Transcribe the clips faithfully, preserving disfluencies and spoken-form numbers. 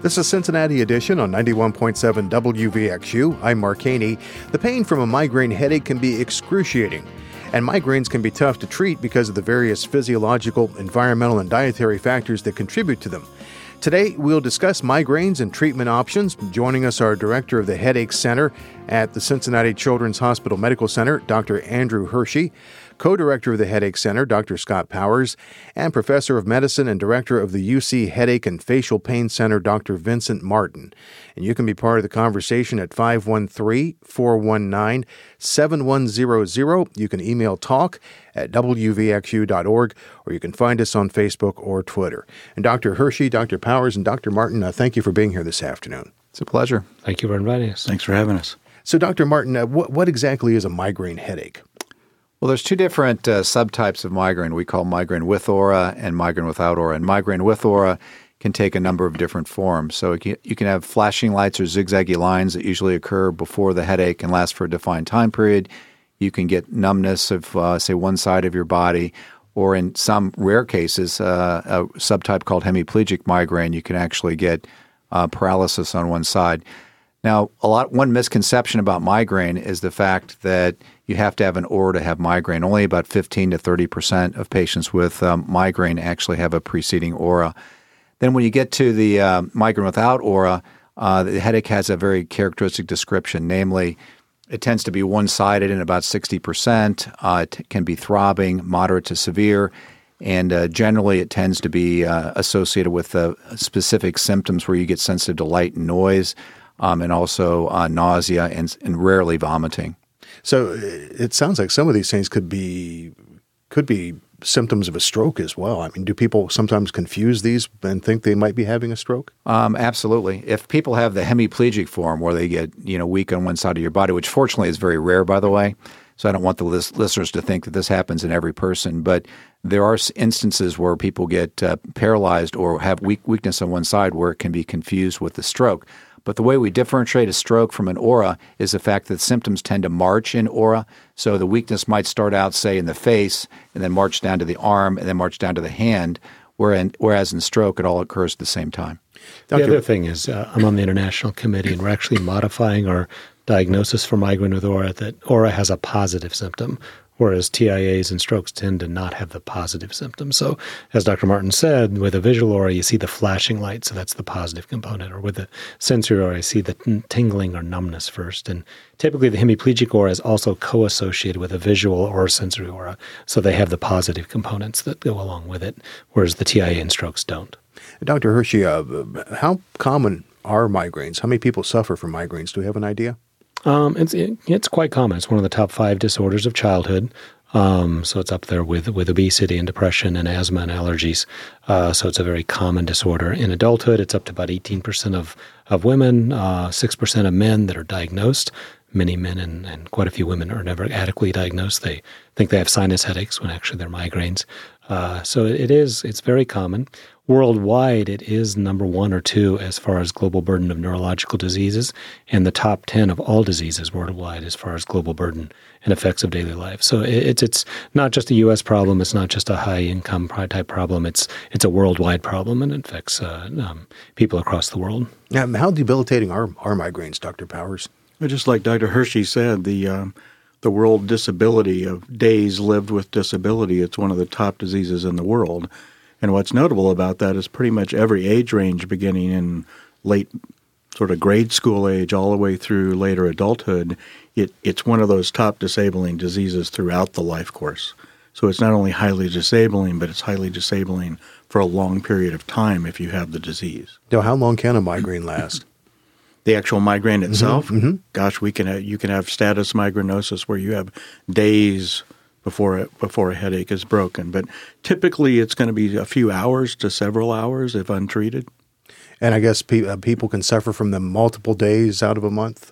This is Cincinnati Edition on ninety-one point seven W V X U. I'm Mark Haney. The pain from a migraine headache can be excruciating, and migraines can be tough to treat because of the various physiological, environmental, and dietary factors that contribute to them. Today, we'll discuss migraines and treatment options. Joining us are Director of the Headache Center at the Cincinnati Children's Hospital Medical Center, Doctor Andrew Hershey, Co-Director of the Headache Center, Doctor Scott Powers, and Professor of Medicine and Director of the U C Headache and Facial Pain Center, Doctor Vincent Martin. And you can be part of the conversation at five one three, four one nine, seven one zero zero. You can email talk at w v x u dot org, or you can find us on Facebook or Twitter. And Doctor Hershey, Doctor Powers, and Doctor Martin, uh, thank you for being here this afternoon. It's a pleasure. Thank you for inviting us. Thanks for having us. So, Doctor Martin, uh, what, what exactly is a migraine headache? Well, there's two different uh, subtypes of migraine. We call migraine with aura and migraine without aura. And migraine with aura can take a number of different forms. So it can, you can have flashing lights or zigzaggy lines that usually occur before the headache and last for a defined time period. You can get numbness of, uh, say, one side of your body, or in some rare cases, uh, a subtype called hemiplegic migraine, you can actually get uh, paralysis on one side. Now, a lot one misconception about migraine is the fact that you have to have an aura to have migraine. Only about fifteen to thirty percent of patients with um, migraine actually have a preceding aura. Then when you get to the uh, migraine without aura, uh, the headache has a very characteristic description, namely, it tends to be one-sided in about sixty percent. Uh, it can be throbbing, moderate to severe, and uh, generally it tends to be uh, associated with uh, specific symptoms where you get sensitive to light and noise, um, and also uh, nausea and, and rarely vomiting. So it sounds like some of these things could be could be symptoms of a stroke as well. I mean, do people sometimes confuse these and think they might be having a stroke? Um, absolutely. If people have the hemiplegic form where they get, you know, weak on one side of your body, which fortunately is very rare, by the way, so I don't want the lis- listeners to think that this happens in every person, but there are instances where people get uh, paralyzed or have weak weakness on one side where it can be confused with the stroke. But the way we differentiate a stroke from an aura is the fact that symptoms tend to march in aura. So the weakness might start out, say, in the face, and then march down to the arm, and then march down to the hand, whereas in stroke, it all occurs at the same time. Doctor The other thing is uh, I'm on the international committee, and we're actually modifying our diagnosis for migraine with aura that aura has a positive symptom, whereas T I As and strokes tend to not have the positive symptoms. So as Doctor Martin said, with a visual aura, you see the flashing light, so that's the positive component. Or with a sensory aura, you see the tingling or numbness first. And typically the hemiplegic aura is also co-associated with a visual or sensory aura, so they have the positive components that go along with it, whereas the T I A and strokes don't. Doctor Hershey, uh, how common are migraines? How many people suffer from migraines? Do we have an idea? Um, it's it, it's quite common. It's one of the top five disorders of childhood. Um, so it's up there with, with obesity and depression and asthma and allergies. Uh, so it's a very common disorder. In adulthood, it's up to about eighteen percent of, of women, uh, six percent of men that are diagnosed. Many men and, and quite a few women are never adequately diagnosed. They think they have sinus headaches when actually they're migraines. Uh, so it is, it's very common. Worldwide, it is number one or two as far as global burden of neurological diseases, and the top ten of all diseases worldwide as far as global burden and effects of daily life. So it's it's not just a U S problem. It's not just a high-income type problem. It's it's a worldwide problem, and it affects uh, um, people across the world. Now, how debilitating are, are migraines, Doctor Powers? Just like Doctor Hershey said, the um, the world disability of days lived with disability, it's one of the top diseases in the world. And what's notable about that is pretty much every age range, beginning in late sort of grade school age all the way through later adulthood, it, it's one of those top disabling diseases throughout the life course. So it's not only highly disabling, but it's highly disabling for a long period of time if you have the disease. Now, how long can a migraine last? The actual migraine itself, mm-hmm, mm-hmm. gosh, we can have, you can have status migrainosus where you have days before it, before a headache is broken. But typically it's going to be a few hours to several hours if untreated. And I guess pe- uh, people can suffer from them multiple days out of a month?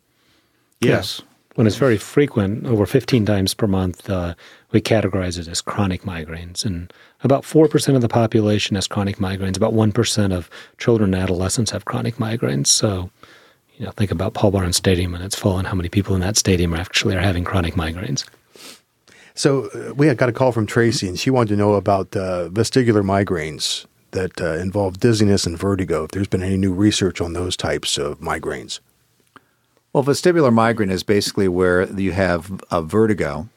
Yes. Yeah. When it's very frequent, over fifteen times per month, uh, we categorize it as chronic migraines. And about four percent of the population has chronic migraines. About one percent of children and adolescents have chronic migraines. So, you know, think about Paul Barnes Stadium and it's full, and how many people in that stadium are actually are having chronic migraines. So uh, we had got a call from Tracy, and she wanted to know about uh, vestibular migraines that uh, involve dizziness and vertigo, if there's been any new research on those types of migraines. Well, vestibular migraine is basically where you have a vertigo,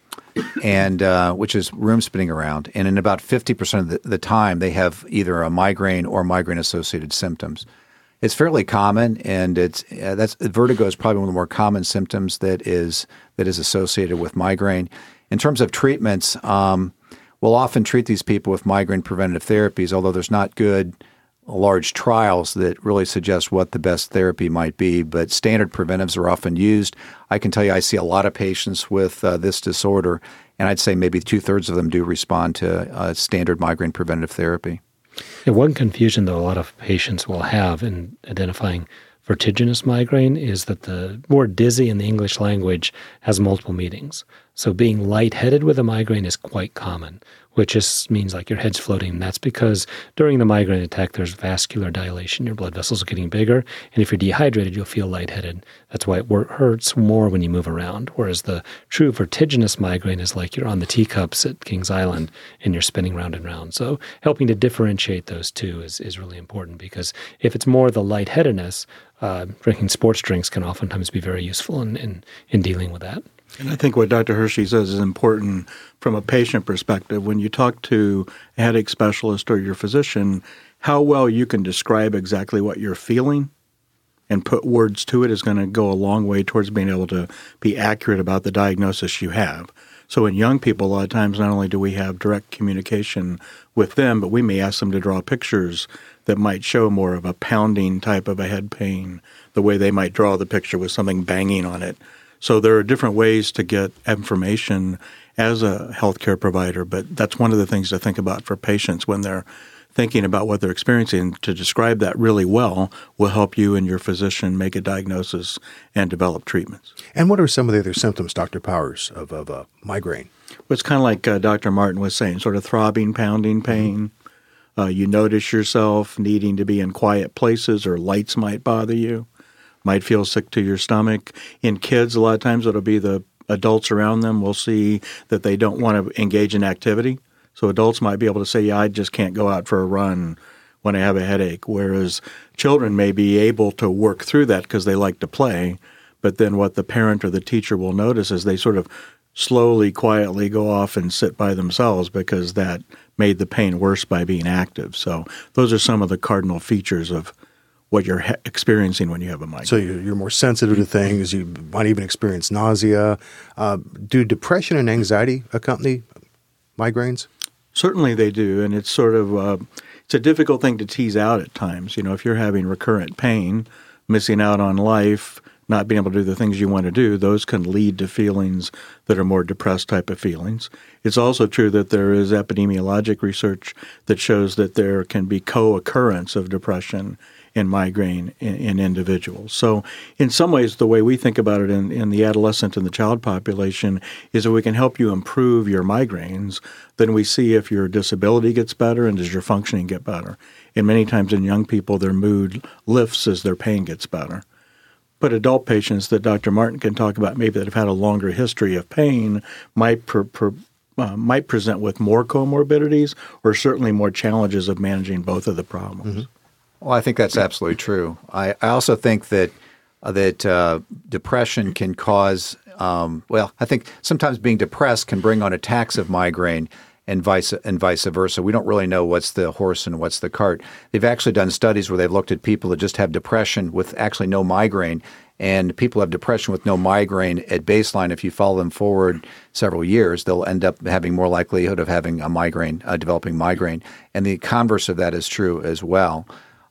and uh, which is room spinning around. And in about fifty percent of the, the time, they have either a migraine or migraine-associated symptoms. It's fairly common, and it's uh, that's vertigo is probably one of the more common symptoms that is that is associated with migraine. In terms of treatments, um, we'll often treat these people with migraine preventative therapies, although there's not good large trials that really suggest what the best therapy might be, but standard preventives are often used. I can tell you I see a lot of patients with uh, this disorder, and I'd say maybe two-thirds of them do respond to uh, standard migraine preventative therapy. And one confusion that a lot of patients will have in identifying vertiginous migraine is that the word dizzy in the English language has multiple meanings. So being lightheaded with a migraine is quite common, which just means like your head's floating. And that's because during the migraine attack, there's vascular dilation. Your blood vessels are getting bigger. And if you're dehydrated, you'll feel lightheaded. That's why it hurts more when you move around. Whereas the true vertiginous migraine is like you're on the teacups at Kings Island and you're spinning round and round. So helping to differentiate those two is, is really important, because if it's more the lightheadedness, uh, drinking sports drinks can oftentimes be very useful in, in, in dealing with that. And I think what Doctor Hershey says is important from a patient perspective. When you talk to a headache specialist or your physician, how well you can describe exactly what you're feeling and put words to it is going to go a long way towards being able to be accurate about the diagnosis you have. So in young people, a lot of times, not only do we have direct communication with them, but we may ask them to draw pictures that might show more of a pounding type of a head pain, the way they might draw the picture with something banging on it. So there are different ways to get information as a healthcare provider, but that's one of the things to think about for patients when they're thinking about what they're experiencing. To describe that really well will help you and your physician make a diagnosis and develop treatments. And what are some of the other symptoms, Doctor Powers, of, of uh, migraine? Well, it's kind of like uh, Doctor Martin was saying, sort of throbbing, pounding pain. Uh, you notice yourself needing to be in quiet places, or lights might bother you. Might feel sick to your stomach. In kids, a lot of times it'll be the adults around them will see that they don't want to engage in activity. So adults might be able to say, yeah, I just can't go out for a run when I have a headache, whereas children may be able to work through that because they like to play. But then what the parent or the teacher will notice is they sort of slowly, quietly go off and sit by themselves because that made the pain worse by being active. So those are some of the cardinal features of what you're ha- experiencing when you have a migraine. So you're more sensitive to things. You might even experience nausea. Uh, do depression and anxiety accompany migraines? Certainly they do, and it's sort of uh, it's a difficult thing to tease out at times. You know, if you're having recurrent pain, missing out on life, not being able to do the things you want to do, those can lead to feelings that are more depressed type of feelings. It's also true that there is epidemiologic research that shows that there can be co-occurrence of depression and migraine in, in individuals. So in some ways, the way we think about it in, in the adolescent and the child population is that we can help you improve your migraines. Then we see if your disability gets better and does your functioning get better. And many times in young people, their mood lifts as their pain gets better. But adult patients that Doctor Martin can talk about, maybe that have had a longer history of pain, might per, per, uh, might present with more comorbidities or certainly more challenges of managing both of the problems. Mm-hmm. Well, I think that's absolutely true. I, I also think that uh, that uh, depression can cause um, well, I think sometimes being depressed can bring on attacks of migraine, and vice and vice versa. We don't really know what's the horse and what's the cart. They've actually done studies where they've looked at people that just have depression with actually no migraine, and people have depression with no migraine at baseline. If you follow them forward several years, they'll end up having more likelihood of having a migraine, uh, developing migraine. And the converse of that is true as well.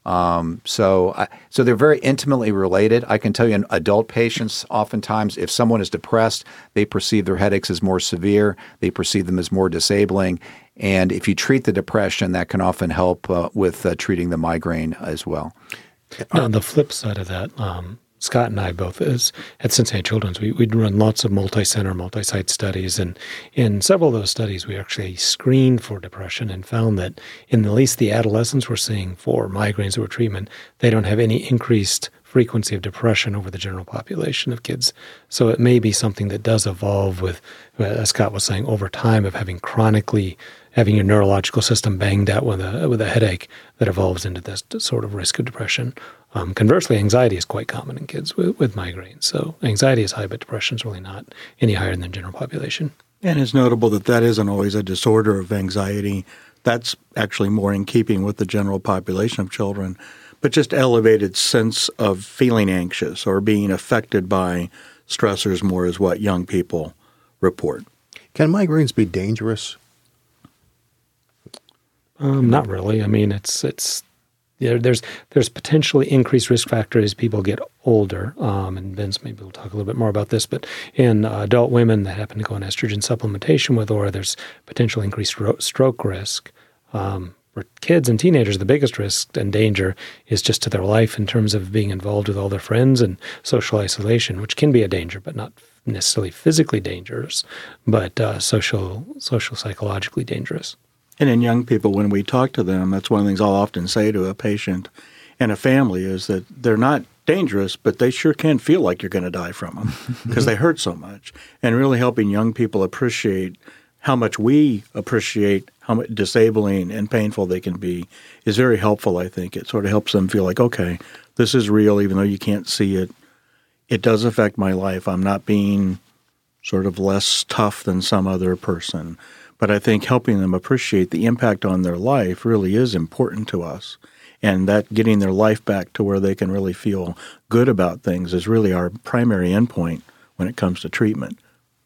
Um, so, I, so they're very intimately related. I can tell you in adult patients, oftentimes, if someone is depressed, they perceive their headaches as more severe. They perceive them as more disabling. And if you treat the depression, that can often help uh, with uh, treating the migraine as well. Now, on the flip side of that, um, Scott and I both, as at Cincinnati Children's, we, we'd run lots of multi-center, multi-site studies, and in several of those studies, we actually screened for depression and found that in at least the adolescents we're seeing for migraines or treatment, they don't have any increased frequency of depression over the general population of kids. So it may be something that does evolve with, as Scott was saying, over time of having chronically having your neurological system banged out with a with a headache that evolves into this sort of risk of depression. Um, conversely, anxiety is quite common in kids with, with migraines. So anxiety is high, but depression is really not any higher than the general population. And it's notable that that isn't always a disorder of anxiety. That's actually more in keeping with the general population of children, but just elevated sense of feeling anxious or being affected by stressors more is what young people report. Can migraines be dangerous? Um, not really. I mean, it's it's there, there's there's potentially increased risk factor as people get older. Um, and Vince maybe will talk a little bit more about this, but in uh, adult women that happen to go on estrogen supplementation with Aura, there's potential increased ro- stroke risk. Um, for kids and teenagers, the biggest risk and danger is just to their life in terms of being involved with all their friends and social isolation, which can be a danger, but not necessarily physically dangerous, but uh, social, social, psychologically dangerous. And in young people, when we talk to them, that's one of the things I'll often say to a patient and a family is that they're not dangerous, but they sure can feel like you're going to die from them because they hurt so much. And really helping young people appreciate how much we appreciate how much disabling and painful they can be is very helpful, I think. It sort of helps them feel like, okay, this is real, even though you can't see it. It does affect my life. I'm not being sort of less tough than some other person. But I think helping them appreciate the impact on their life really is important to us. And that getting their life back to where they can really feel good about things is really our primary endpoint when it comes to treatment.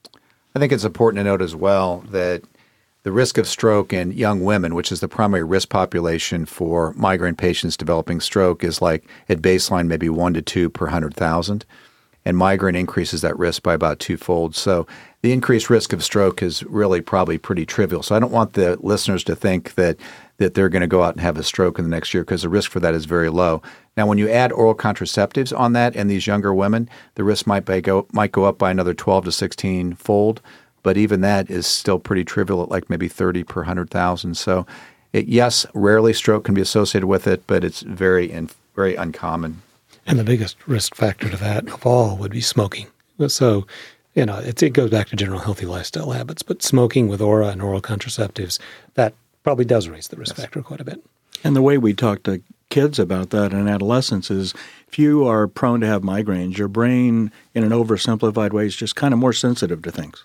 I think it's important to note as well that the risk of stroke in young women, which is the primary risk population for migraine patients developing stroke, is like at baseline maybe one to two per one hundred thousand. And migraine increases that risk by about twofold. So the increased risk of stroke is really probably pretty trivial. So I don't want the listeners to think that that they're going to go out and have a stroke in the next year because the risk for that is very low. Now, when you add oral contraceptives on that in these younger women, the risk might by go might go up by another twelve to sixteen fold. But even that is still pretty trivial at like maybe thirty per one hundred thousand. So it, yes, rarely stroke can be associated with it, but it's very in, very uncommon. And the biggest risk factor to that of all would be smoking. So, you know, it's, it goes back to general healthy lifestyle habits, but smoking with Aura and oral contraceptives, that probably does raise the risk yes. factor quite a bit. And the way we talk to kids about that in adolescence is if you are prone to have migraines, your brain in an oversimplified way is just kind of more sensitive to things.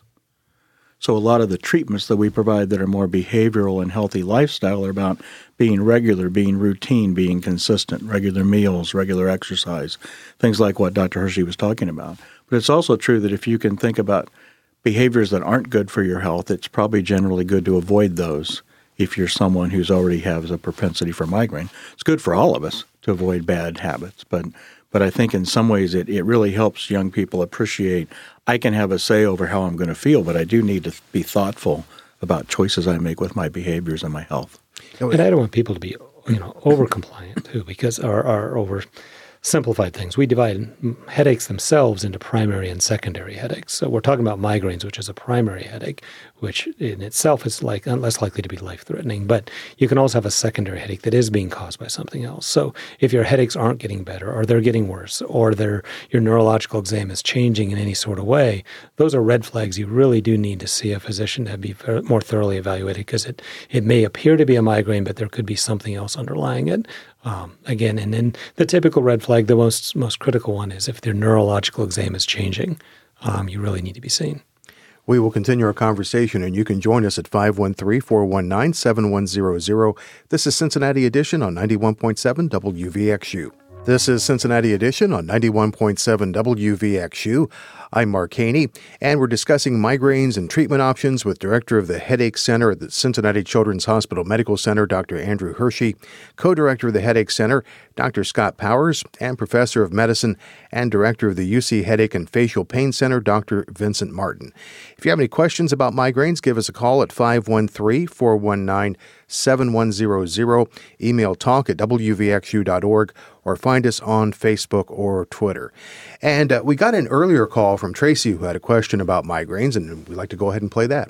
So a lot of the treatments that we provide that are more behavioral and healthy lifestyle are about being regular, being routine, being consistent, regular meals, regular exercise, things like what Doctor Hershey was talking about. But it's also true that if you can think about behaviors that aren't good for your health, it's probably generally good to avoid those if you're someone who's already has a propensity for migraine. It's good for all of us to avoid bad habits, but but I think in some ways it, it really helps young people appreciate I can have a say over how I'm going to feel, but I do need to be thoughtful about choices I make with my behaviors and my health. And I don't want people to be, you know, over-compliant too, because our, our over simplified things. We divide headaches themselves into primary and secondary headaches. So we're talking about migraines, which is a primary headache, which in itself is like less likely to be life-threatening. But you can also have a secondary headache that is being caused by something else. So if your headaches aren't getting better, or they're getting worse, or they're, your neurological exam is changing in any sort of way, those are red flags. You really do need to see a physician to be more thoroughly evaluated because it, it may appear to be a migraine, but there could be something else underlying it. Um, again, and then the typical red flag, the most most critical one is if their neurological exam is changing, um, you really need to be seen. We will continue our conversation, and you can join us at five one three, four one nine, seven one zero zero. This is Cincinnati Edition on ninety-one point seven W V X U. This is Cincinnati Edition on ninety-one point seven W V X U. I'm Mark Haney, and we're discussing migraines and treatment options with Director of the Headache Center at the Cincinnati Children's Hospital Medical Center, Doctor Andrew Hershey, Co-Director of the Headache Center, Doctor Scott Powers, and Professor of Medicine and Director of the U C Headache and Facial Pain Center, Doctor Vincent Martin. If you have any questions about migraines, give us a call at five one three, four one nine, seven one zero zero, email talk at w v x u dot org, or find us on Facebook or Twitter. And uh, we got an earlier call from Tracy who had a question about migraines, and we'd like to go ahead and play that.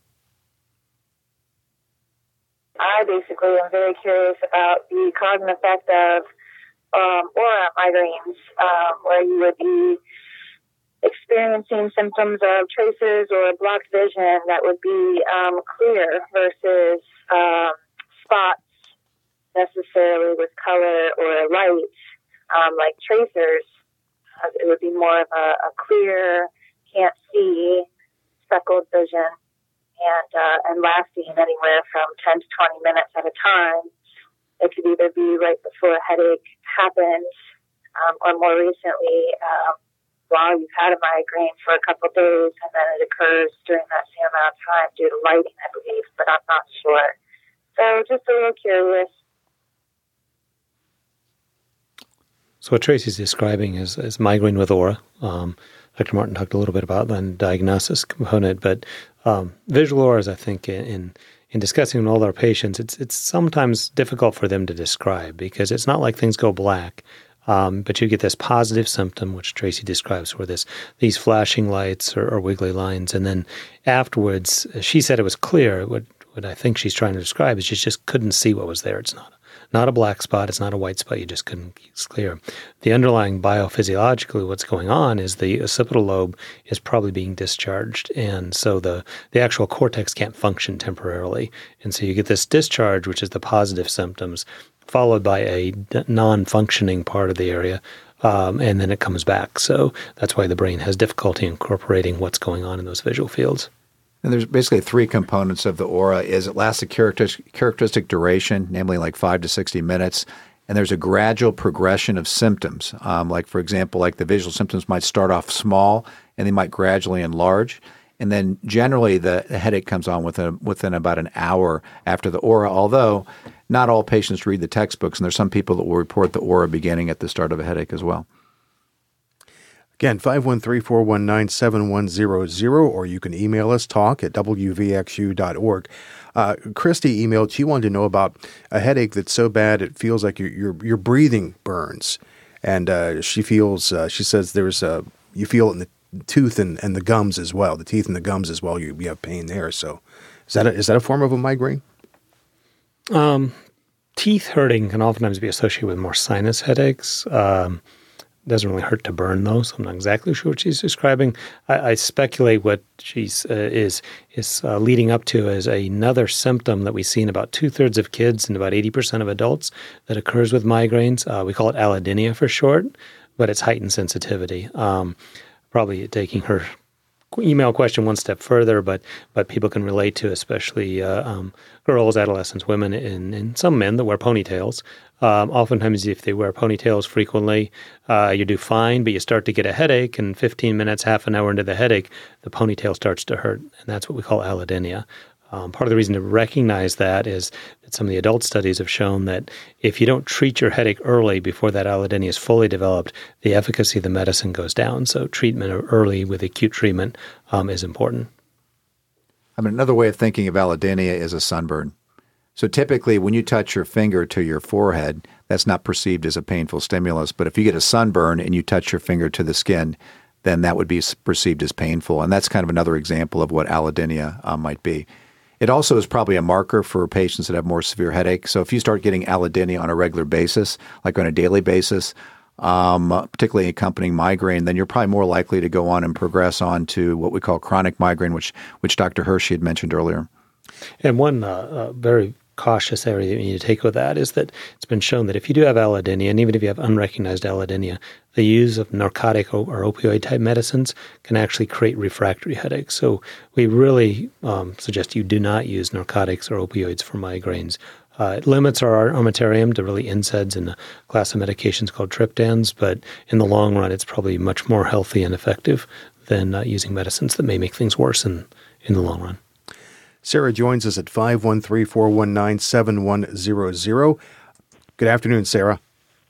I basically am very curious about the cause and effect of um, aura migraines, um, where you would be experiencing symptoms of traces or blocked vision that would be um, clear versus um, spots necessarily with color or light, um, like tracers. Uh, it would be more of a, a clear, can't see, speckled vision, and uh, and lasting anywhere from ten to twenty minutes at a time. It could either be right before a headache happens, um, or more recently, um, while you've had a migraine for a couple of days, and then it occurs during that same amount of time due to lighting, I believe, but I'm not sure. So just a little curious. So what Tracy's describing is, is migraine with aura. Um, Doctor Martin talked a little bit about the diagnosis component, but um, visual auras, I think, in in discussing with all our patients, it's it's sometimes difficult for them to describe because it's not like things go black, um, but you get this positive symptom, which Tracy describes, where this these flashing lights or, or wiggly lines, and then afterwards, she said it was clear. What what I think she's trying to describe is you just couldn't see what was there. It's not Not a black spot. It's not a white spot. You just couldn't. It's clear. The underlying biophysiologically, what's going on is the occipital lobe is probably being discharged, and so the the actual cortex can't function temporarily, and so you get this discharge, which is the positive symptoms, followed by a non-functioning part of the area, um, and then it comes back. So that's why the brain has difficulty incorporating what's going on in those visual fields. And there's basically three components of the aura. Is it lasts a characteristic, characteristic duration, namely like five to sixty minutes, and there's a gradual progression of symptoms. Um, like, for example, like the visual symptoms might start off small, and they might gradually enlarge. And then generally the, the headache comes on within, within about an hour after the aura, although not all patients read the textbooks, and there's some people that will report the aura beginning at the start of a headache as well. Again, five one three, four one nine, seven one zero zero, or you can email us, talk at w v x u dot org. Uh, Christy emailed, she wanted to know about a headache that's so bad it feels like your your, your breathing burns. And uh, she feels, uh, she says there's a, you feel it in the tooth and, and the gums as well, the teeth and the gums as well. You, you have pain there. So is that a, is that a form of a migraine? Um, teeth hurting can oftentimes be associated with more sinus headaches. Um Doesn't really hurt to burn, though, so I'm not exactly sure what she's describing. I, I speculate what she's uh, is is uh, leading up to is another symptom that we see in about two-thirds of kids and about eighty percent of adults that occurs with migraines. Uh, we call it allodynia for short, but it's heightened sensitivity. Um, probably taking her email question one step further, but but people can relate to, especially uh, um, girls, adolescents, women, and, and some men that wear ponytails. Um, oftentimes, if they wear ponytails frequently, uh, you do fine, but you start to get a headache, and fifteen minutes, half an hour into the headache, the ponytail starts to hurt, and that's what we call allodynia. Um, part of the reason to recognize that is that some of the adult studies have shown that if you don't treat your headache early before that allodynia is fully developed, the efficacy of the medicine goes down. So treatment early with acute treatment um, is important. I mean, another way of thinking of allodynia is a sunburn. So typically when you touch your finger to your forehead, that's not perceived as a painful stimulus. But if you get a sunburn and you touch your finger to the skin, then that would be perceived as painful. And that's kind of another example of what allodynia uh, might be. It also is probably a marker for patients that have more severe headache. So if you start getting allodynia on a regular basis, like on a daily basis, um, particularly accompanying migraine, then you're probably more likely to go on and progress on to what we call chronic migraine, which which Doctor Hershey had mentioned earlier. And one uh, uh, very cautious area that you need to take with that is that it's been shown that if you do have allodynia, and even if you have unrecognized allodynia, the use of narcotic or opioid-type medicines can actually create refractory headaches. So we really um, suggest you do not use narcotics or opioids for migraines. Uh, it limits our armamentarium to really N SAIDs and a class of medications called triptans, but in the long run, it's probably much more healthy and effective than uh, using medicines that may make things worse in, in the long run. Sarah joins us at five one three, four one nine, seven one zero zero. Good afternoon, Sarah.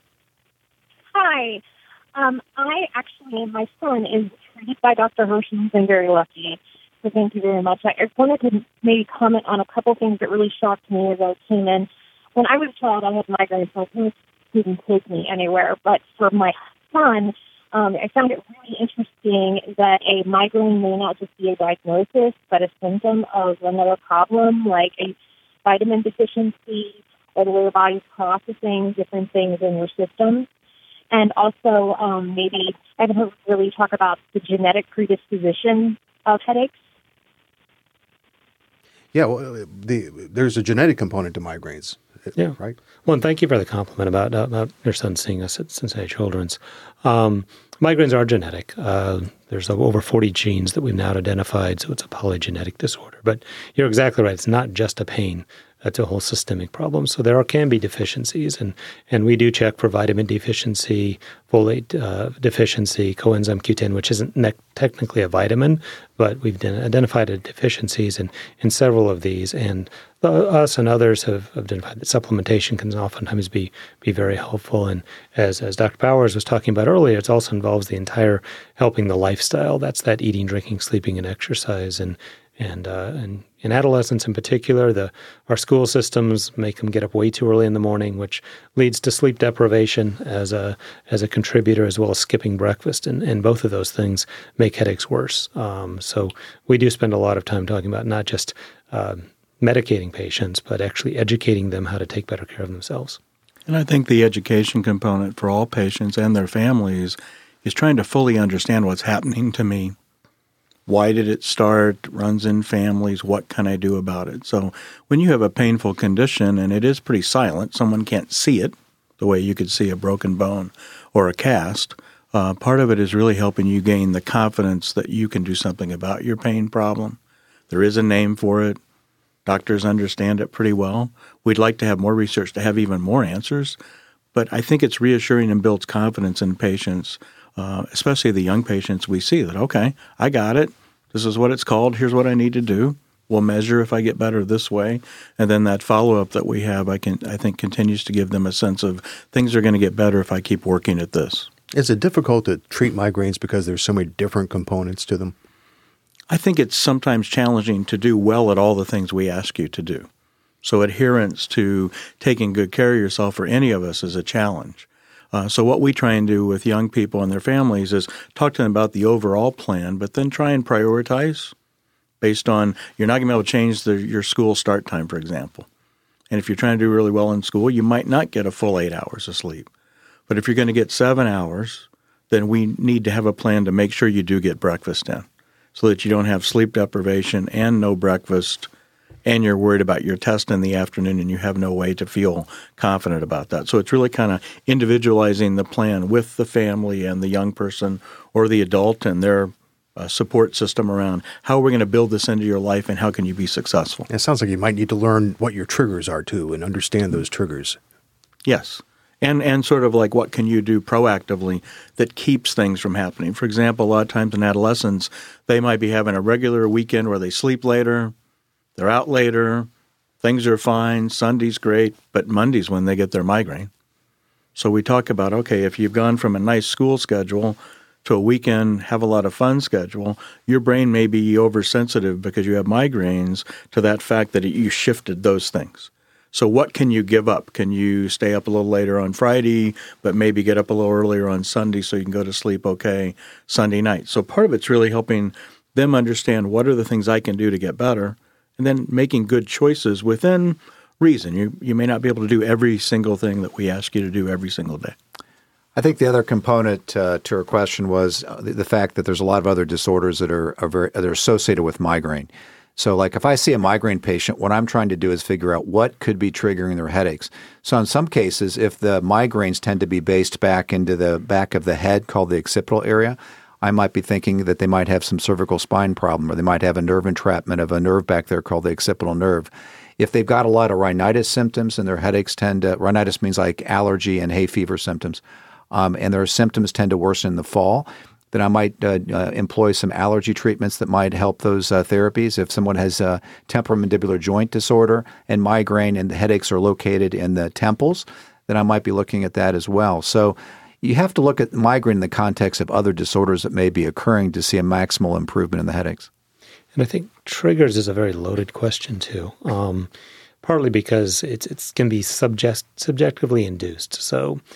Hi. Um, I actually, my son is treated by Doctor Hershey. He's been very lucky. So thank you very much. I wanted to maybe comment on a couple things that really shocked me as I came in. When I was a child, I had migraines, so my parents didn't take me anywhere. But for my son, Um, I found it really interesting that a migraine may not just be a diagnosis, but a symptom of another problem, like a vitamin deficiency or the way your body's processing different things in your system. And also, um, maybe I haven't really talk about the genetic predisposition of headaches. Yeah, well, the, there's a genetic component to migraines, yeah. right? Well, and thank you for the compliment about about your son seeing us at Cincinnati Children's. Um, migraines are genetic. Uh, there's over forty genes that we've now identified, so it's a polygenetic disorder. But you're exactly right. It's not just a pain. That's a whole systemic problem. So there are, can be deficiencies, and, and we do check for vitamin deficiency, folate uh, deficiency, coenzyme Q ten, which isn't ne- technically a vitamin, but we've de- identified deficiencies in, in several of these. And the, us and others have, have identified that supplementation can oftentimes be be very helpful. And as, as Doctor Powers was talking about earlier, it also involves the entire helping the lifestyle. That's that eating, drinking, sleeping, and exercise. And And, uh, and in adolescents in particular, the our school systems make them get up way too early in the morning, which leads to sleep deprivation as a as a contributor, as well as skipping breakfast. And, and both of those things make headaches worse. Um, so we do spend a lot of time talking about not just uh, medicating patients, but actually educating them how to take better care of themselves. And I think the education component for all patients and their families is trying to fully understand what's happening to me. Why did it start? Runs in families. What can I do about it? So when you have a painful condition and it is pretty silent, someone can't see it the way you could see a broken bone or a cast, uh, part of it is really helping you gain the confidence that you can do something about your pain problem. There is a name for it. Doctors understand it pretty well. We'd like to have more research to have even more answers, but I think it's reassuring and builds confidence in patients, uh, especially the young patients we see that, okay, I got it. This is what it's called. Here's what I need to do. We'll measure if I get better this way. And then that follow-up that we have, I can I think continues to give them a sense of things are going to get better if I keep working at this. Is it difficult to treat migraines because there's so many different components to them? I think it's sometimes challenging to do well at all the things we ask you to do. So adherence to taking good care of yourself for any of us is a challenge. Uh, so what we try and do with young people and their families is talk to them about the overall plan, but then try and prioritize based on you're not going to be able to change the, your school start time, for example. And if you're trying to do really well in school, you might not get a full eight hours of sleep. But if you're going to get seven hours, then we need to have a plan to make sure you do get breakfast in so that you don't have sleep deprivation and no breakfast and you're worried about your test in the afternoon and you have no way to feel confident about that. So it's really kind of individualizing the plan with the family and the young person or the adult and their uh, support system around how are we going to build this into your life and how can you be successful. It sounds like you might need to learn what your triggers are, too, and understand those triggers. Yes. And and sort of like what can you do proactively that keeps things from happening. For example, a lot of times in adolescents, they might be having a regular weekend where they sleep later, they're out later, things are fine, Sunday's great, but Monday's when they get their migraine. So we talk about, okay, if you've gone from a nice school schedule to a weekend, have a lot of fun schedule, your brain may be oversensitive because you have migraines to that fact that you shifted those things. So what can you give up? Can you stay up a little later on Friday, but maybe get up a little earlier on Sunday so you can go to sleep okay Sunday night? So part of it's really helping them understand what are the things I can do to get better, and then making good choices within reason. You you may not be able to do every single thing that we ask you to do every single day. I think the other component uh, to her question was the, the fact that there's a lot of other disorders that are, are very that are associated with migraine. So like if I see a migraine patient, what I'm trying to do is figure out what could be triggering their headaches. So in some cases, if the migraines tend to be based back into the back of the head called the occipital area, I might be thinking that they might have some cervical spine problem or they might have a nerve entrapment of a nerve back there called the occipital nerve. If they've got a lot of rhinitis symptoms and their headaches tend to – rhinitis means like allergy and hay fever symptoms, um, and their symptoms tend to worsen in the fall – then I might uh, uh, employ some allergy treatments that might help those uh, therapies. If someone has a temporomandibular joint disorder and migraine and the headaches are located in the temples, then I might be looking at that as well. So you have to look at migraine in the context of other disorders that may be occurring to see a maximal improvement in the headaches. And I think triggers is a very loaded question too, um, partly because it's it's can be subject, subjectively induced. So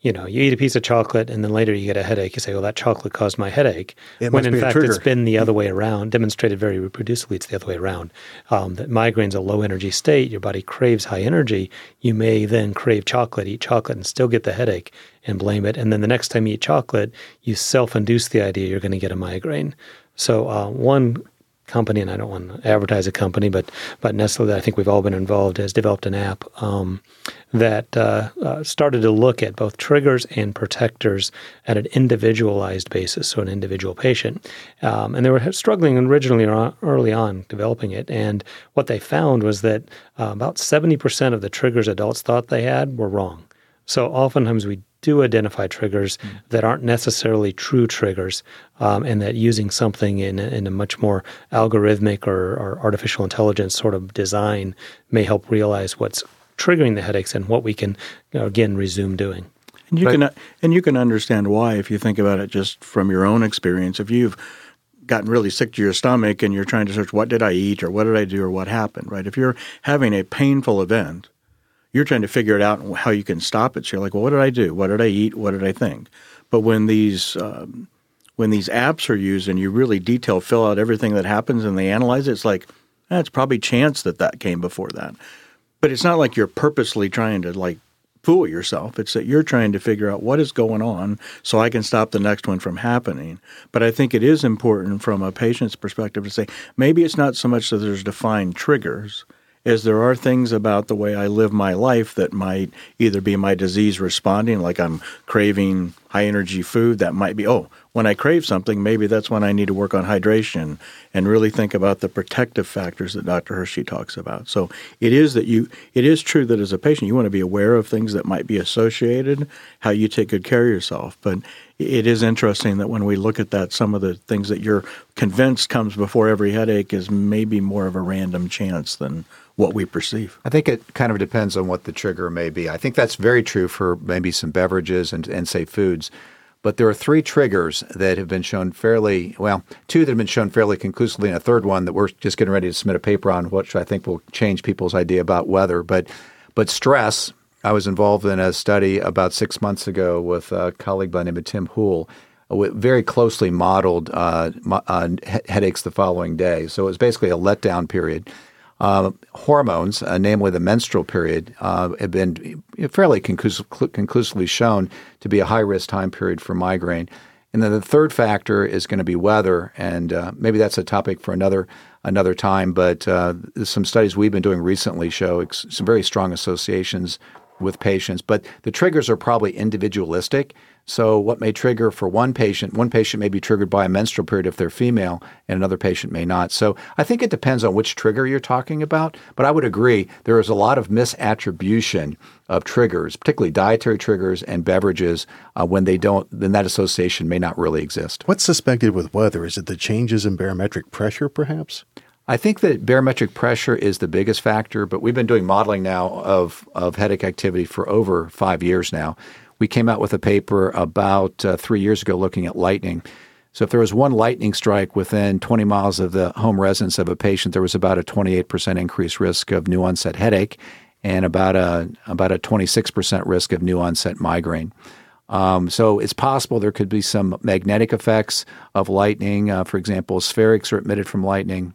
you know, you eat a piece of chocolate and then later you get a headache. You say, well, that chocolate caused my headache. It when must in be a fact trigger. it's been the other way around, demonstrated very reproducibly it's the other way around. Um, that migraine's a low energy state. Your body craves high energy. You may then crave chocolate, eat chocolate, and still get the headache and blame it. And then the next time you eat chocolate, you self-induce the idea you're going to get a migraine. So uh, one company, and I don't want to advertise a company, but but Nestle, that I think we've all been involved, has developed an app um, that uh, uh, started to look at both triggers and protectors at an individualized basis, so an individual patient. Um, and they were struggling originally early on developing it. And what they found was that uh, about seventy percent of the triggers adults thought they had were wrong. So oftentimes we do identify triggers mm. that aren't necessarily true triggers, um, and that using something in, in a much more algorithmic or, or artificial intelligence sort of design may help realize what's triggering the headaches and what we can, you know, again, resume doing. And you But, can and you can understand why if you think about it just from your own experience. If you've gotten really sick to your stomach and you're trying to search what did I eat or what did I do or what happened, right? If you're having a painful event, you're trying to figure it out and how you can stop it. So you're like, well, what did I do? What did I eat? What did I think? But when these um, when these apps are used and you really detail, fill out everything that happens and they analyze it, it's like, eh, it's probably chance that that came before that. But it's not like you're purposely trying to like fool yourself. It's that you're trying to figure out what is going on so I can stop the next one from happening. But I think it is important from a patient's perspective to say maybe it's not so much that there's defined triggers is there are things about the way I live my life that might either be my disease responding, like I'm craving high-energy food. That might be, oh, when I crave something, maybe that's when I need to work on hydration and really think about the protective factors that Doctor Hershey talks about. So it is that you, it is true that as a patient, you want to be aware of things that might be associated, how you take good care of yourself. But it is interesting that when we look at that, some of the things that you're convinced comes before every headache is maybe more of a random chance than what we perceive. I think it kind of depends on what the trigger may be. I think that's very true for maybe some beverages and, and say foods. But there are three triggers that have been shown fairly, well, two that have been shown fairly conclusively, and a third one that we're just getting ready to submit a paper on, which I think will change people's idea about weather. But but stress, I was involved in a study about six months ago with a colleague by the name of Tim Hool, very closely modeled uh, uh, headaches the following day. So it was basically a letdown period. Uh, hormones, uh, namely the menstrual period, uh, have been fairly conclus- conclusively shown to be a high-risk time period for migraine. And then the third factor is going to be weather, and uh, maybe that's a topic for another another time. But uh, some studies we've been doing recently show ex- some very strong associations with patients. But the triggers are probably individualistic. So what may trigger for one patient, one patient may be triggered by a menstrual period if they're female, and another patient may not. So I think it depends on which trigger you're talking about. But I would agree there is a lot of misattribution of triggers, particularly dietary triggers and beverages, uh, when they don't, then that association may not really exist. What's suspected with weather? Is it the changes in barometric pressure, perhaps? I think that barometric pressure is the biggest factor, but we've been doing modeling now of, of headache activity for over five years now. We came out with a paper about uh, three years ago looking at lightning. So if there was one lightning strike within twenty miles of the home residence of a patient, there was about a twenty-eight percent increased risk of new onset headache and about a about a twenty-six percent risk of new onset migraine. Um, so it's possible there could be some magnetic effects of lightning. Uh, for example, spherics are emitted from lightning.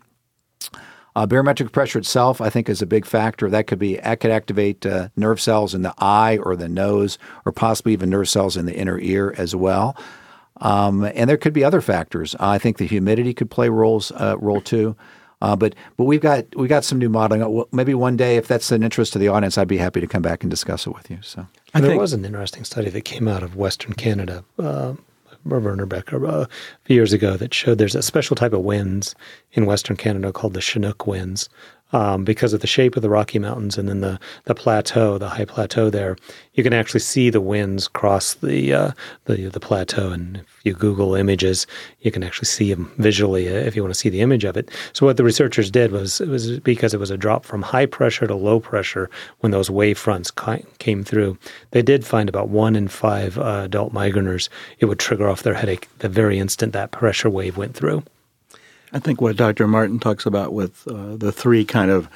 Uh, barometric pressure itself, I think, is a big factor. That could be that could activate uh, nerve cells in the eye or the nose, or possibly even nerve cells in the inner ear as well. Um, and there could be other factors. Uh, I think the humidity could play roles uh, role too. Uh, but but we've got we got some new modeling. Maybe one day, if that's an interest to the audience, I'd be happy to come back and discuss it with you. So and there was an interesting study that came out of Western Canada. Uh, Werner Becker uh, a few years ago that showed there's a special type of winds in Western Canada called the Chinook winds. Um, because of the shape of the Rocky Mountains and then the, the plateau, the high plateau there, you can actually see the winds cross the, uh, the the plateau. And if you Google images, you can actually see them visually uh, if you want to see the image of it. So what the researchers did was, it was because it was a drop from high pressure to low pressure when those wave fronts ca- came through. They did find about one in five uh, adult migraineurs, it would trigger off their headache the very instant that pressure wave went through. I think what Doctor Martin talks about with uh, the three kind of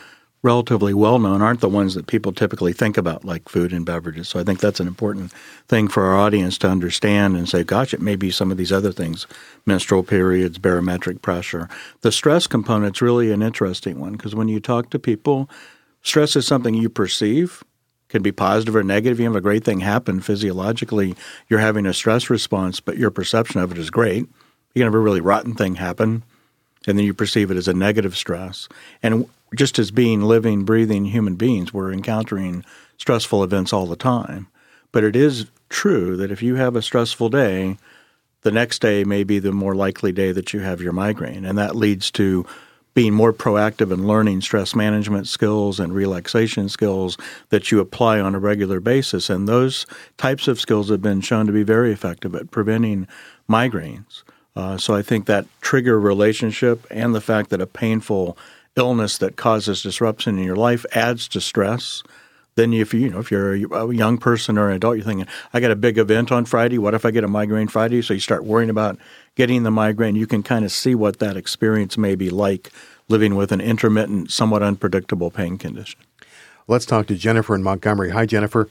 relatively well-known aren't the ones that people typically think about, like food and beverages. So I think that's an important thing for our audience to understand and say, gosh, it may be some of these other things, menstrual periods, barometric pressure. The stress component's really an interesting one because when you talk to people, stress is something you perceive, can be positive or negative. You have a great thing happen physiologically, you're having a stress response, but your perception of it is great. You can have a really rotten thing happen, and then you perceive it as a negative stress. And just as being living, breathing human beings, we're encountering stressful events all the time. But it is true that if you have a stressful day, the next day may be the more likely day that you have your migraine. And that leads to being more proactive in learning stress management skills and relaxation skills that you apply on a regular basis. And those types of skills have been shown to be very effective at preventing migraines. Uh, so I think that trigger relationship and the fact that a painful illness that causes disruption in your life adds to stress. Then if you, you know, if you're a young person or an adult, you're thinking, I got a big event on Friday. What if I get a migraine Friday? So you start worrying about getting the migraine. You can kind of see what that experience may be like living with an intermittent, somewhat unpredictable pain condition. Let's talk to Jennifer in Montgomery. Hi, Jennifer.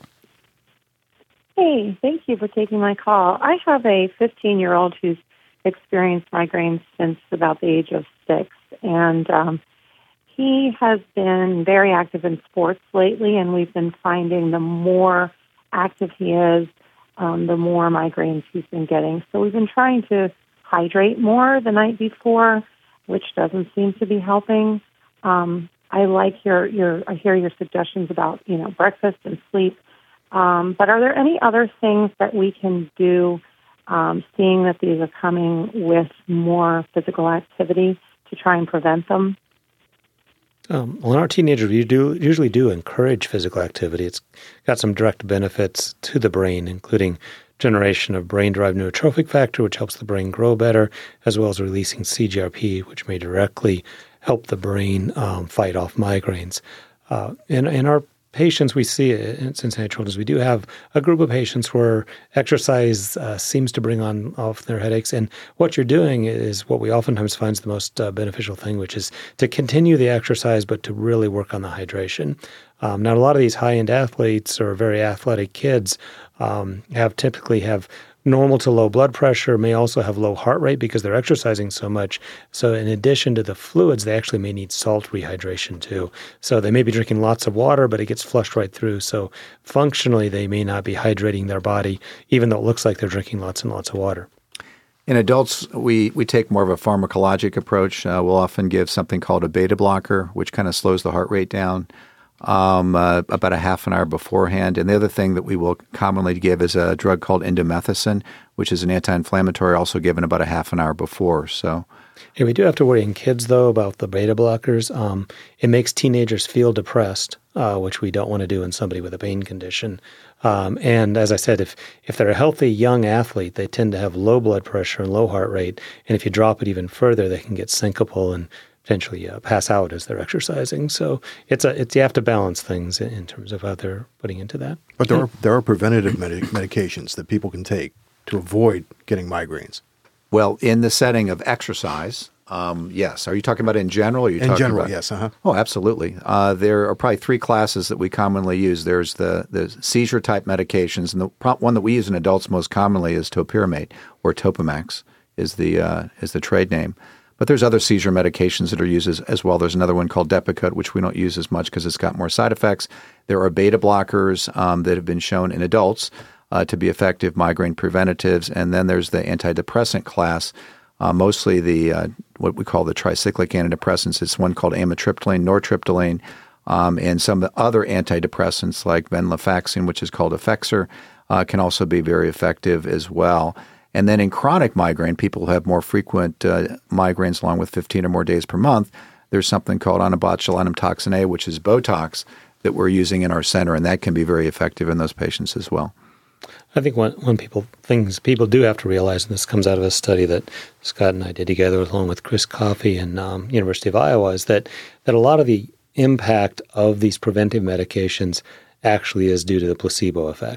Hey, thank you for taking my call. I have a fifteen-year-old who's experienced migraines since about the age of six, and um, he has been very active in sports lately, and we've been finding the more active he is, um, the more migraines he's been getting. So we've been trying to hydrate more the night before, which doesn't seem to be helping. Um, I like your, your, I hear your suggestions about, you know, breakfast and sleep. Um, but are there any other things that we can do, um, seeing that these are coming with more physical activity to try and prevent them? Um, well, in our teenagers, we do usually do encourage physical activity. It's got some direct benefits to the brain, including generation of brain-derived neurotrophic factor, which helps the brain grow better, as well as releasing C G R P, which may directly help the brain um, fight off migraines. Uh, in, in our patients, we see it in Cincinnati Children's, we do have a group of patients where exercise uh, seems to bring on off their headaches. And what you're doing is what we oftentimes find is the most uh, beneficial thing, which is to continue the exercise, but to really work on the hydration. Um, now, a lot of these high-end athletes or very athletic kids um, have typically have normal to low blood pressure, may also have low heart rate because they're exercising so much. So in addition to the fluids, they actually may need salt rehydration too. So they may be drinking lots of water, but it gets flushed right through. So functionally, they may not be hydrating their body, even though it looks like they're drinking lots and lots of water. In adults, we, we take more of a pharmacologic approach. Uh, we'll often give something called a beta blocker, which kind of slows the heart rate down um, uh, about a half an hour beforehand. And the other thing that we will commonly give is a drug called indomethacin, which is an anti-inflammatory, also given about a half an hour before. So, yeah, we do have to worry in kids, though, about the beta blockers. Um, it makes teenagers feel depressed, uh, which we don't want to do in somebody with a pain condition. Um, and as I said, if, if they're a healthy young athlete, they tend to have low blood pressure and low heart rate. And if you drop it even further, they can get syncopal and potentially uh, pass out as they're exercising. So it's a it's you have to balance things in, in terms of how they're putting into that. But there are there are preventative medi- medications that people can take to avoid getting migraines. Well, in the setting of exercise, um, yes. Are you talking about in general? Or are you in talking general, about, yes. Uh-huh. Oh, absolutely. Uh, there are probably three classes that we commonly use. There's the, the seizure-type medications, and the pro- one that we use in adults most commonly is topiramate, or Topamax is the uh, is the trade name. But there's other seizure medications that are used as, as well. There's another one called Depakote, which we don't use as much because it's got more side effects. There are beta blockers um, that have been shown in adults uh, to be effective migraine preventatives. And then there's the antidepressant class, uh, mostly the uh, what we call the tricyclic antidepressants. It's one called amitriptyline, nortriptyline, um, and some other antidepressants like venlafaxine, which is called Effexor, uh, can also be very effective as well. And then in chronic migraine, people who have more frequent uh, migraines along with fifteen or more days per month, there's something called onabotulinum toxin A, which is Botox, that we're using in our center, and that can be very effective in those patients as well. I think one, one people things people do have to realize, and this comes out of a study that Scott and I did together along with Chris Coffey and um, University of Iowa, is that, that a lot of the impact of these preventive medications actually is due to the placebo effect.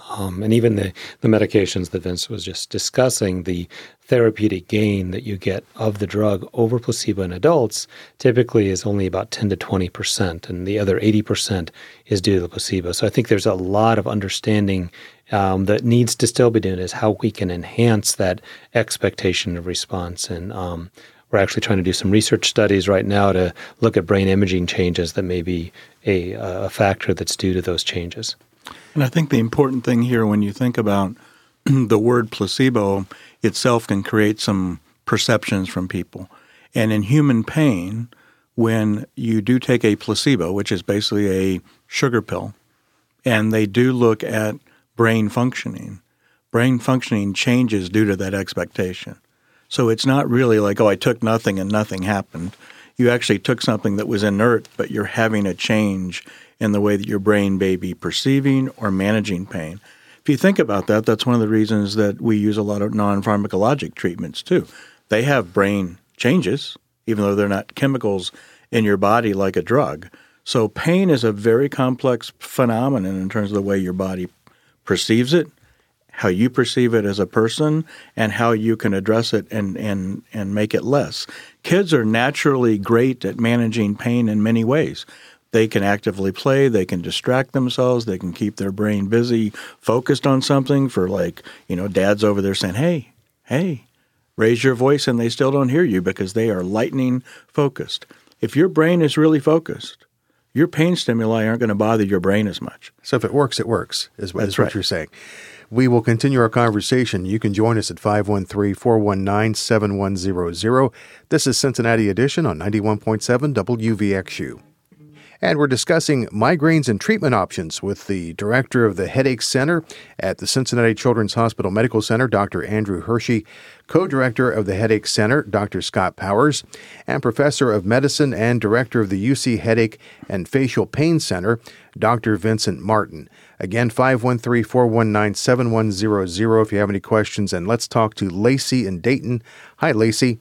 Um, and even the, the medications that Vince was just discussing, the therapeutic gain that you get of the drug over placebo in adults typically is only about ten to twenty percent, and the other eighty percent is due to the placebo. So I think there's a lot of understanding um, that needs to still be done is how we can enhance that expectation of response. And um, we're actually trying to do some research studies right now to look at brain imaging changes that may be a, a factor that's due to those changes. And I think the important thing here when you think about the word placebo itself can create some perceptions from people. And in human pain, when you do take a placebo, which is basically a sugar pill, and they do look at brain functioning, brain functioning changes due to that expectation. So it's not really like, oh, I took nothing and nothing happened. You actually took something that was inert, but you're having a change in the way that your brain may be perceiving or managing pain. If you think about that, that's one of the reasons that we use a lot of non-pharmacologic treatments too. They have brain changes, even though they're not chemicals in your body like a drug. So pain is a very complex phenomenon in terms of the way your body perceives it, how you perceive it as a person, and how you can address it and, and, and make it less. Kids are naturally great at managing pain in many ways. They can actively play, they can distract themselves, they can keep their brain busy, focused on something for like, you know, dad's over there saying, hey, hey, raise your voice, and they still don't hear you because they are lightning focused. If your brain is really focused, your pain stimuli aren't going to bother your brain as much. So if it works, it works, is, what, is right. what you're saying. We will continue our conversation. You can join us at five one three, four one nine, seven one zero zero. This is Cincinnati Edition on ninety-one point seven W V X U. And we're discussing migraines and treatment options with the director of the Headache Center at the Cincinnati Children's Hospital Medical Center, Doctor Andrew Hershey, co-director of the Headache Center, Doctor Scott Powers, and professor of medicine and director of the U C Headache and Facial Pain Center, Doctor Vincent Martin. Again, five one three, four one nine, seven one zero zero if you have any questions. And let's talk to Lacey in Dayton. Hi, Lacey.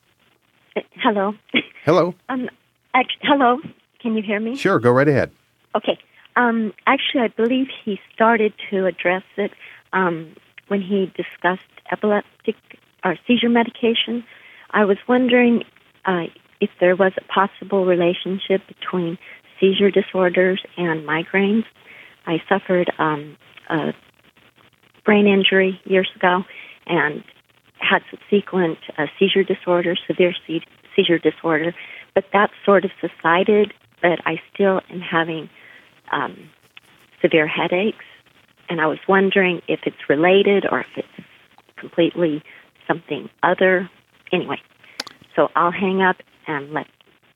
Hello. Hello. Um, act- hello. Can you hear me? Sure, go right ahead. Okay. Um, actually, I believe he started to address it um, when he discussed epileptic or seizure medication. I was wondering uh, if there was a possible relationship between seizure disorders and migraines. I suffered um, a brain injury years ago and had subsequent uh, seizure disorder, severe se- seizure disorder, but that sort of subsided. But I still am having um, severe headaches, and I was wondering if it's related or if it's completely something other. Anyway, so I'll hang up and let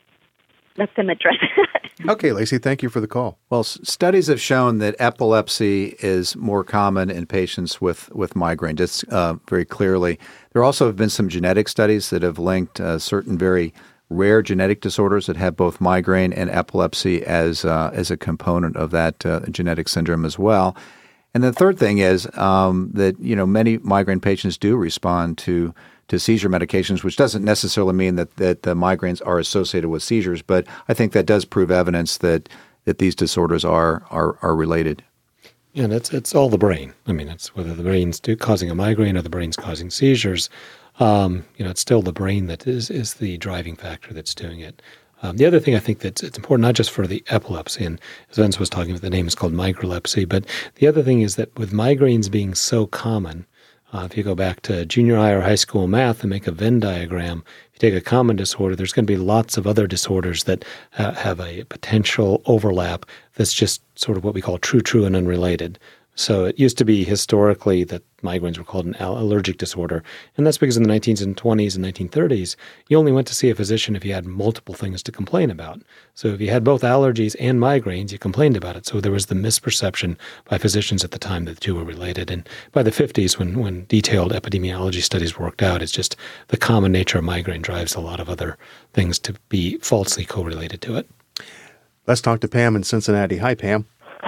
let them address it. Okay, Lacey, thank you for the call. Well, s- studies have shown that epilepsy is more common in patients with, with migraine, just uh, very clearly. There also have been some genetic studies that have linked uh, certain very rare genetic disorders that have both migraine and epilepsy as uh, as a component of that uh, genetic syndrome as well. And the third thing is um, that you know many migraine patients do respond to to seizure medications, which doesn't necessarily mean that that the migraines are associated with seizures, but I think that does prove evidence that that these disorders are are are related. Yeah, and it's it's all the brain. I mean, it's whether the brain's causing a migraine or the brain's causing seizures. Um, you know, it's still the brain that is, is the driving factor that's doing it. Um, the other thing I think that's it's important, not just for the epilepsy, and as Vince was talking about, the name is called microlepsy, but the other thing is that with migraines being so common, uh, if you go back to junior high or high school math and make a Venn diagram, if you take a common disorder, there's going to be lots of other disorders that uh, have a potential overlap that's just sort of what we call true, true, and unrelated. So it used to be historically that migraines were called an allergic disorder, and that's because in the nineteen twenties and nineteen thirties, you only went to see a physician if you had multiple things to complain about. So if you had both allergies and migraines, you complained about it. So there was the misperception by physicians at the time that the two were related. And by the fifties, when, when detailed epidemiology studies were worked out, it's just the common nature of migraine drives a lot of other things to be falsely correlated to it. Let's talk to Pam in Cincinnati. Hi, Pam.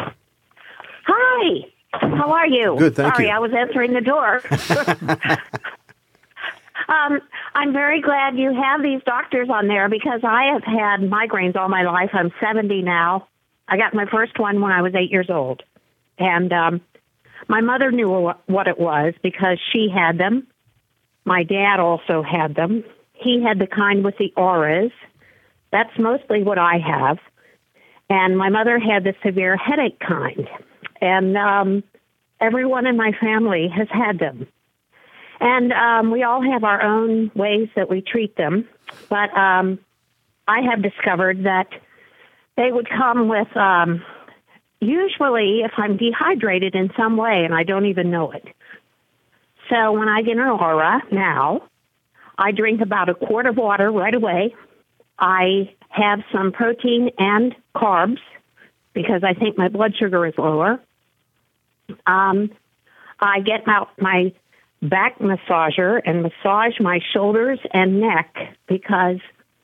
Hi. How are you? Good, thank Sorry, you. I was answering the door. um, I'm very glad you have these doctors on there because I have had migraines all my life. I'm seventy now. I got my first one when I was eight years old. And um, My mother knew what it was because she had them. My dad also had them. He had the kind with the auras. That's mostly what I have. And my mother had the severe headache kind. And um, everyone in my family has had them. And um, we all have our own ways that we treat them. But um, I have discovered that they would come with, um, usually if I'm dehydrated in some way and I don't even know it. So when I get an aura now, I drink about a quart of water right away. I have some protein and carbs because I think my blood sugar is lower. Um, I get out my back massager and massage my shoulders and neck because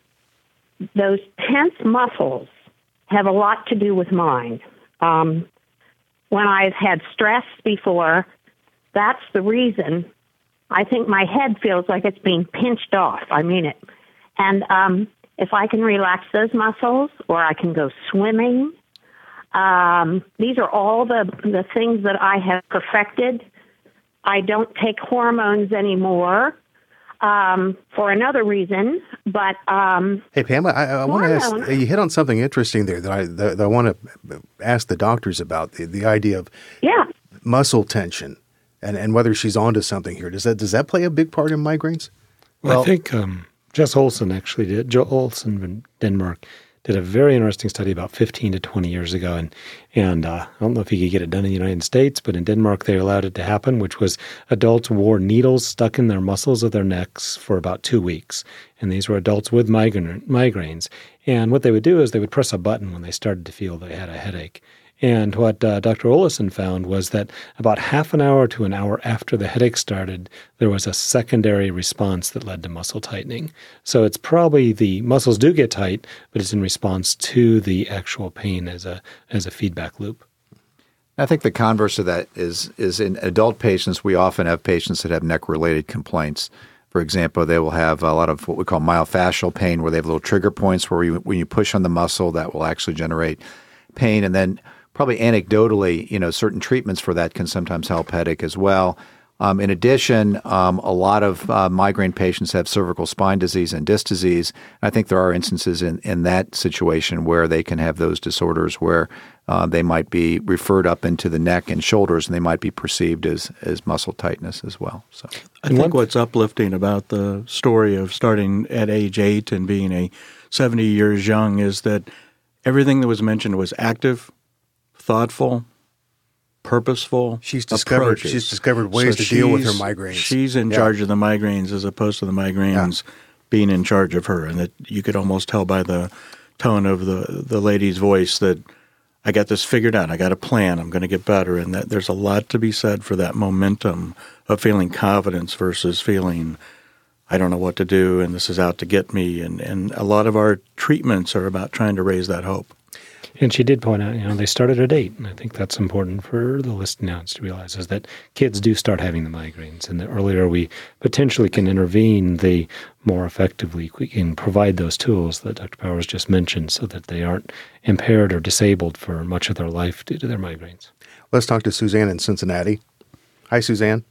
those tense muscles have a lot to do with mind. Um, when I've had stress before, that's the reason. I think my head feels like it's being pinched off. I mean it. And um, if I can relax those muscles, or I can go swimming, um, these are all the, the things that I have perfected. I don't take hormones anymore um, for another reason, but... Um, hey, Pam, I, I want to ask, you hit on something interesting there that I, that, that I want to ask the doctors about, the, the idea of yeah. muscle tension. And and whether she's onto something here. Does that does that play a big part in migraines? Well, I think um, Jess Olsen actually did. Joe Olsen in Denmark did a very interesting study about fifteen to twenty years ago. And, and uh, I don't know if he could get it done in the United States, but in Denmark they allowed it to happen, which was adults wore needles stuck in their muscles of their necks for about two weeks. And these were adults with migraine, migraines. And what they would do is they would press a button when they started to feel they had a headache. And what uh, Doctor Olesen found was that about half an hour to an hour after the headache started, there was a secondary response that led to muscle tightening. So it's probably the muscles do get tight, but it's in response to the actual pain as a as a feedback loop. I think the converse of that is is in adult patients, we often have patients that have neck-related complaints. For example, they will have a lot of what we call myofascial pain, where they have little trigger points where you, when you push on the muscle, that will actually generate pain. And then probably anecdotally, you know, certain treatments for that can sometimes help headache as well. Um, in addition, um, a lot of uh, migraine patients have cervical spine disease and disc disease. I think there are instances in, in that situation where they can have those disorders where uh, they might be referred up into the neck and shoulders, and they might be perceived as, as muscle tightness as well. So, I think what's uplifting about the story of starting at age eight and being a seventy years young is that everything that was mentioned was active, thoughtful, purposeful. She's discovered. Approaches. She's discovered ways so to deal with her migraines. She's in yeah. charge of the migraines as opposed to the migraines yeah. being in charge of her, and that you could almost tell by the tone of the the lady's voice that I got this figured out. I got a plan. I'm going to get better, and that there's a lot to be said for that momentum of feeling confidence versus feeling I don't know what to do and this is out to get me. And and a lot of our treatments are about trying to raise that hope. And she did point out, you know, they started at eight, and I think that's important for the listening audience to realize is that kids do start having the migraines, and the earlier we potentially can intervene, the more effectively we can provide those tools that Doctor Powers just mentioned so that they aren't impaired or disabled for much of their life due to their migraines. Let's talk to Suzanne in Cincinnati. Hi, Suzanne.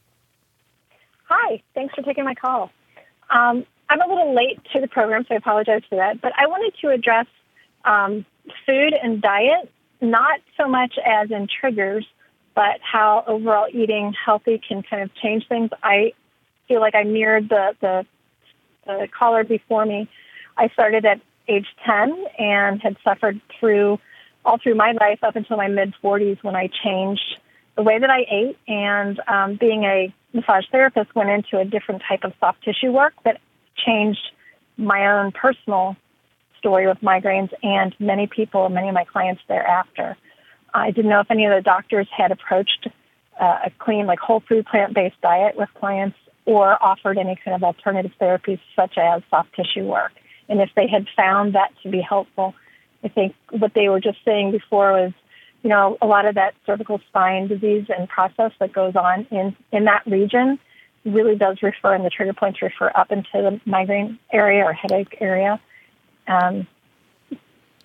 Hi. Thanks for taking my call. Um, I'm a little late to the program, so I apologize for that, but I wanted to address um, food and diet, not so much as in triggers, but how overall eating healthy can kind of change things. I feel like I mirrored the, the, the caller before me. I started at age ten and had suffered through all through my life up until my mid-forties when I changed the way that I ate. And um, being a massage therapist, went into a different type of soft tissue work that changed my own personal story with migraines and many people, many of my clients thereafter. I didn't know if any of the doctors had approached uh, a clean, like whole food, plant-based diet with clients or offered any kind of alternative therapies such as soft tissue work. And if they had found that to be helpful, I think what they were just saying before was, you know, a lot of that cervical spine disease and process that goes on in, in that region really does refer, and the trigger points refer up into the migraine area or headache area. Um,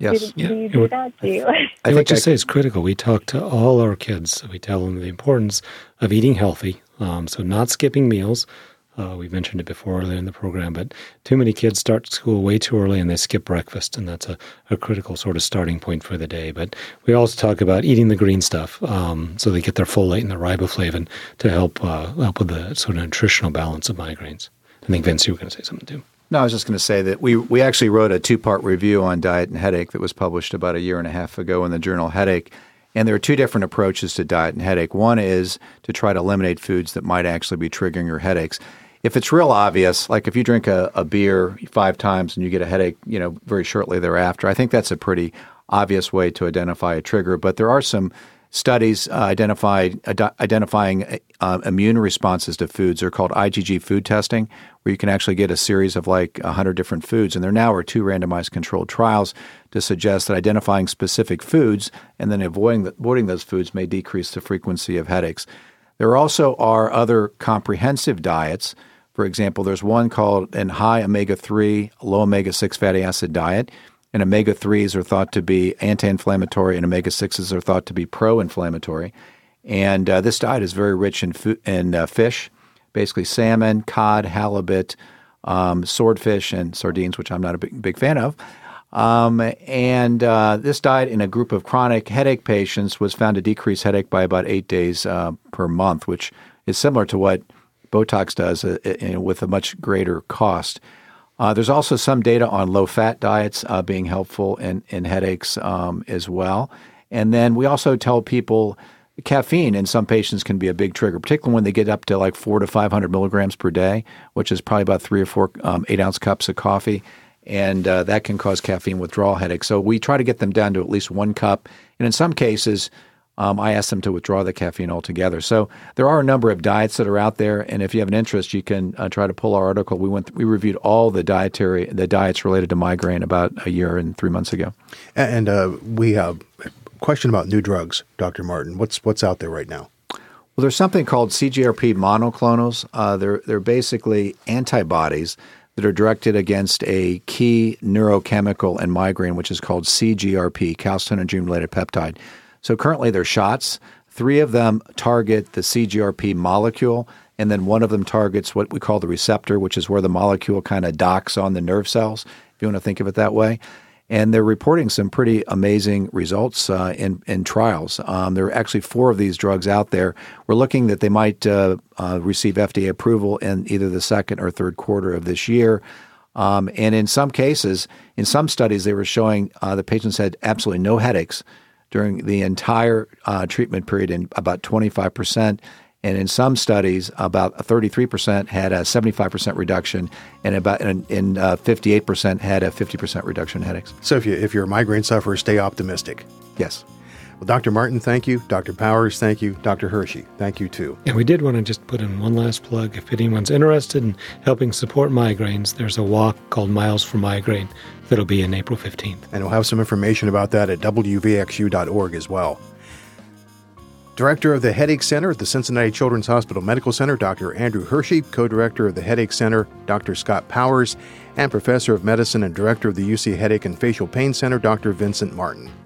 Yes. Do, Yeah. do you It do would- that? Do you? I I would think just I- say it's critical. We talk to all our kids. We tell them the importance of eating healthy. Um, so not skipping meals. Uh, we mentioned it before earlier in the program, but too many kids start school way too early and they skip breakfast, and that's a, a critical sort of starting point for the day. But we also talk about eating the green stuff, um, so they get their folate and their riboflavin to help uh, help with the sort of nutritional balance of migraines. I think, Vince, you were going to say something too. No, I was just going to say that we, we actually wrote a two-part review on diet and headache that was published about a year and a half ago in the journal Headache. And there are two different approaches to diet and headache. One is to try to eliminate foods that might actually be triggering your headaches. If it's real obvious, like if you drink a, a beer five times and you get a headache, you know, very shortly thereafter, I think that's a pretty obvious way to identify a trigger. But there are some studies uh, identified ad- identifying uh, immune responses to foods. They're called I G G food testing, where you can actually get a series of like one hundred different foods. And there now are two randomized controlled trials to suggest that identifying specific foods and then avoiding, the, avoiding those foods may decrease the frequency of headaches. There also are other comprehensive diets. For example, there's one called an high omega three, low omega six fatty acid diet. And omega threes are thought to be anti-inflammatory, and omega sixes are thought to be pro-inflammatory. And uh, this diet is very rich in, fo- in uh, fish, basically salmon, cod, halibut, um, swordfish, and sardines, which I'm not a big, big fan of. Um, and uh, this diet in a group of chronic headache patients was found to decrease headache by about eight days uh, per month, which is similar to what Botox does uh, uh, with a much greater cost. Uh, there's also some data on low-fat diets uh, being helpful in, in headaches um, as well. And then we also tell people caffeine in some patients can be a big trigger, particularly when they get up to like four to five hundred milligrams per day, which is probably about three or four um, eight-ounce cups of coffee. And uh, that can cause caffeine withdrawal headaches. So we try to get them down to at least one cup. And in some cases, Um, I ask them to withdraw the caffeine altogether. So there are a number of diets that are out there, and if you have an interest, you can uh, try to pull our article. We went, th- we reviewed all the dietary, the diets related to migraine about a year and three months ago. And uh, we have a question about new drugs, Doctor Martin. What's what's out there right now? Well, there's something called C G R P monoclonals. Uh, they're they're basically antibodies that are directed against a key neurochemical in migraine, which is called C G R P, calcitonin-related peptide. So currently they're shots. Three of them target the C G R P molecule, and then one of them targets what we call the receptor, which is where the molecule kind of docks on the nerve cells, if you want to think of it that way. And they're reporting some pretty amazing results uh, in, in trials. Um, there are actually four of these drugs out there. We're looking that they might uh, uh, receive F D A approval in either the second or third quarter of this year. Um, and in some cases, in some studies, they were showing uh, the patients had absolutely no headaches during the entire uh, treatment period, in about twenty-five percent. And in some studies, about thirty-three percent had a seventy-five percent reduction, and about in, in uh, fifty-eight percent had a fifty percent reduction in headaches. So if, you, if you're a migraine sufferer, stay optimistic. Yes. Well, Doctor Martin, thank you. Doctor Powers, thank you. Doctor Hershey, thank you too. And we did want to just put in one last plug. If anyone's interested in helping support migraines, there's a walk called Miles for Migraine that'll be in April fifteenth. And we'll have some information about that at W V X U dot org as well. Director of the Headache Center at the Cincinnati Children's Hospital Medical Center, Doctor Andrew Hershey, co-director of the Headache Center, Doctor Scott Powers, and Professor of Medicine and Director of the U C Headache and Facial Pain Center, Doctor Vincent Martin.